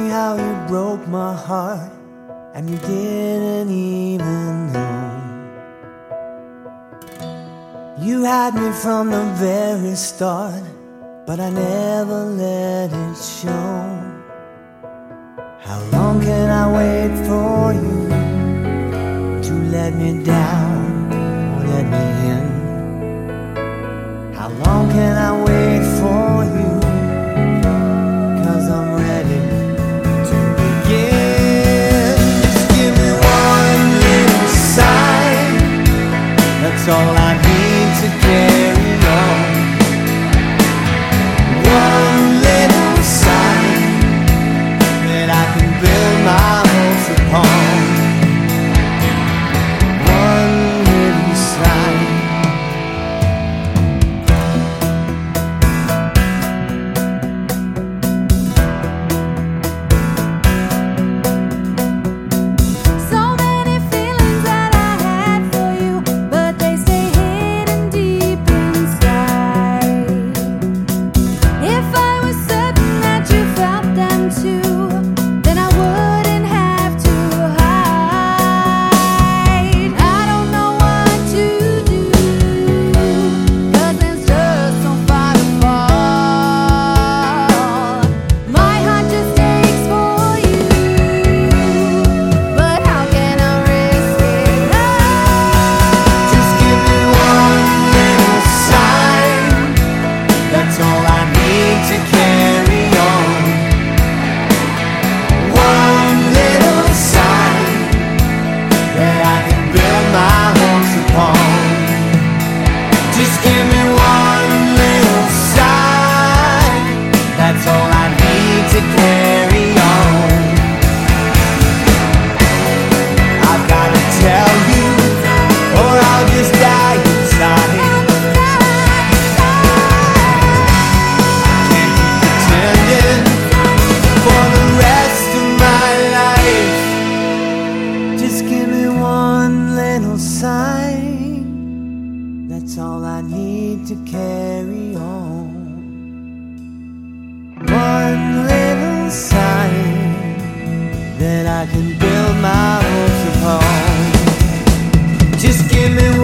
me how you broke my heart, and you didn't even know. You had me from the very start, but I never let it show. How long can I wait for you to let me down or let me in? How long can I wait for you? 'Cause I'm ready to begin. Just give me one little sign, that's all I need to carry on. One little sign that I can build my hopes upon. One little sign. That's all I need to carry on. One little sign that I can build my hopes upon. Just give me